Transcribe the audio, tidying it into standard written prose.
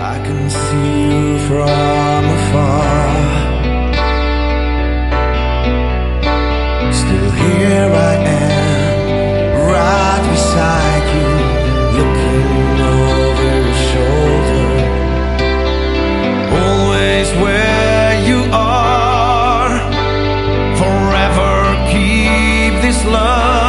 I can see you from afar. Still here I am, right beside you, looking over your shoulder. Always where you are, forever keep this love.